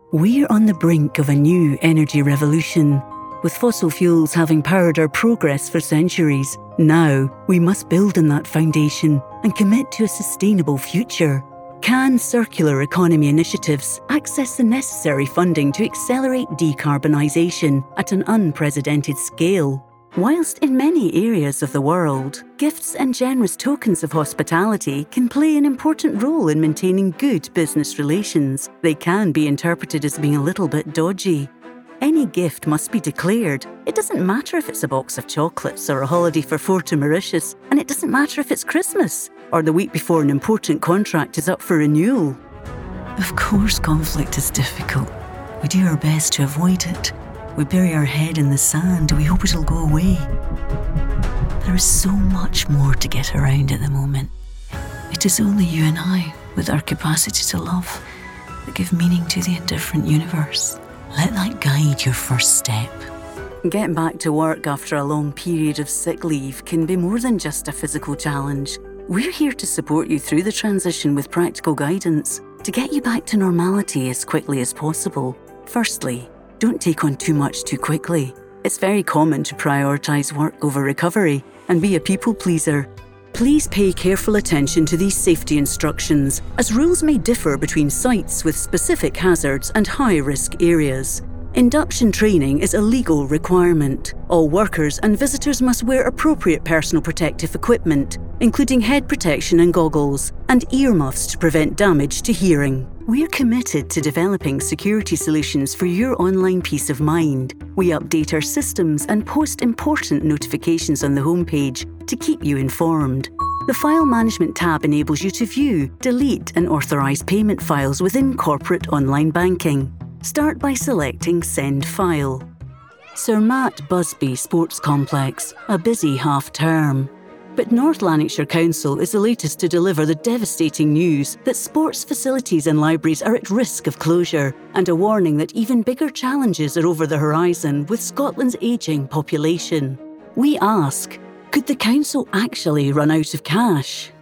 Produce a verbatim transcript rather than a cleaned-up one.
We're on the brink of a new energy revolution. With fossil fuels having powered our progress for centuries, now we must build on that foundation and commit to a sustainable future. Can circular economy initiatives access the necessary funding to accelerate decarbonisation at an unprecedented scale? Whilst in many areas of the world, gifts and generous tokens of hospitality can play an important role in maintaining good business relations, they can be interpreted as being a little bit dodgy. Any gift must be declared. It doesn't matter if it's a box of chocolates or a holiday for four to Mauritius, and it doesn't matter if it's Christmas or the week before an important contract is up for renewal. Of course, conflict is difficult. We do our best to avoid it. We bury our head in the sand and we hope it'll go away. There is so much more to get around at the moment. It is only you and I, with our capacity to love, that give meaning to the indifferent universe. Let that guide your first step. Getting back to work after a long period of sick leave can be more than just a physical challenge. We're here to support you through the transition with practical guidance to get you back to normality as quickly as possible. Firstly, don't take on too much too quickly. It's very common to prioritise work over recovery and be a people pleaser. Please pay careful attention to these safety instructions, as rules may differ between sites with specific hazards and high-risk areas. Induction training is a legal requirement. All workers and visitors must wear appropriate personal protective equipment, including head protection and goggles, and earmuffs to prevent damage to hearing. We're committed to developing security solutions for your online peace of mind. We update our systems and post important notifications on the homepage to keep you informed. The File Management tab enables you to view, delete and authorise payment files within corporate online banking. Start by selecting Send File. Sir Matt Busby Sports Complex, a busy half-term. But North Lanarkshire Council is the latest to deliver the devastating news that sports facilities and libraries are at risk of closure, and a warning that even bigger challenges are over the horizon with Scotland's ageing population. We ask, could the council actually run out of cash?